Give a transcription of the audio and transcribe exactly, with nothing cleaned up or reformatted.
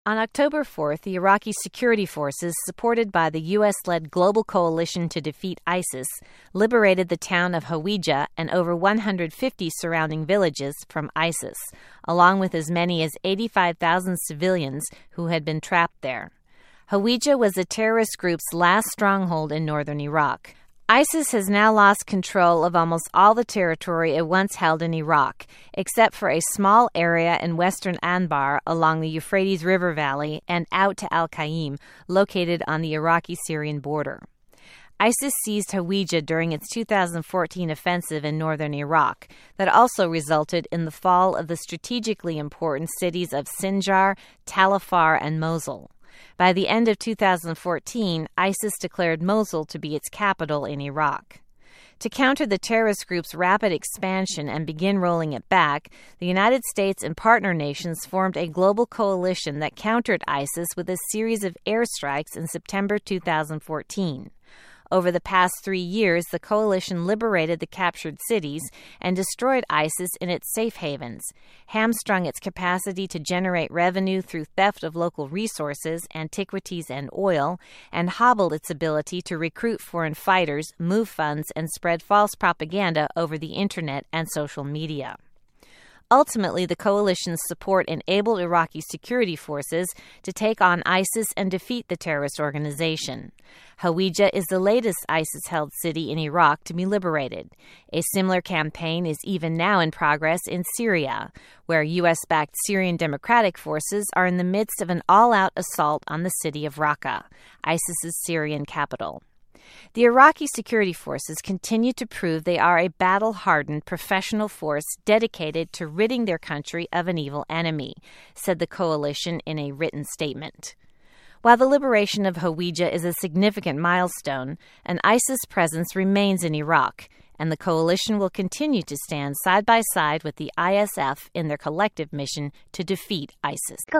On October fourth, the Iraqi security forces, supported by the U S-led Global Coalition to Defeat ISIS, liberated the town of Hawija and over one hundred fifty surrounding villages from ISIS, along with as many as eighty-five thousand civilians who had been trapped there. Hawija was the terrorist group's last stronghold in northern Iraq. ISIS has now lost control of almost all the territory it once held in Iraq, except for a small area in western Anbar along the Euphrates River Valley and out to Al-Qaim, located on the Iraqi-Syrian border. ISIS seized Hawija during its two thousand fourteen offensive in northern Iraq that also resulted in the fall of the strategically important cities of Sinjar, Tal Afar, and Mosul. By the end of two thousand fourteen, ISIS declared Mosul to be its capital in Iraq. To counter the terrorist group's rapid expansion and begin rolling it back, the United States and partner nations formed a global coalition that countered ISIS with a series of airstrikes in September two thousand fourteen. Over the past three years, the coalition liberated the captured cities and destroyed ISIS in its safe havens, hamstrung its capacity to generate revenue through theft of local resources, antiquities, and oil, and hobbled its ability to recruit foreign fighters, move funds, and spread false propaganda over the internet and social media. Ultimately, the coalition's support enabled Iraqi security forces to take on ISIS and defeat the terrorist organization. Hawija is the latest ISIS-held city in Iraq to be liberated. A similar campaign is even now in progress in Syria, where U S-backed Syrian Democratic Forces are in the midst of an all-out assault on the city of Raqqa, ISIS's Syrian capital. The Iraqi security forces continue to prove they are a battle-hardened professional force dedicated to ridding their country of an evil enemy, said the coalition in a written statement. While the liberation of Hawija is a significant milestone, an ISIS presence remains in Iraq, and the coalition will continue to stand side by side with the I S F in their collective mission to defeat ISIS.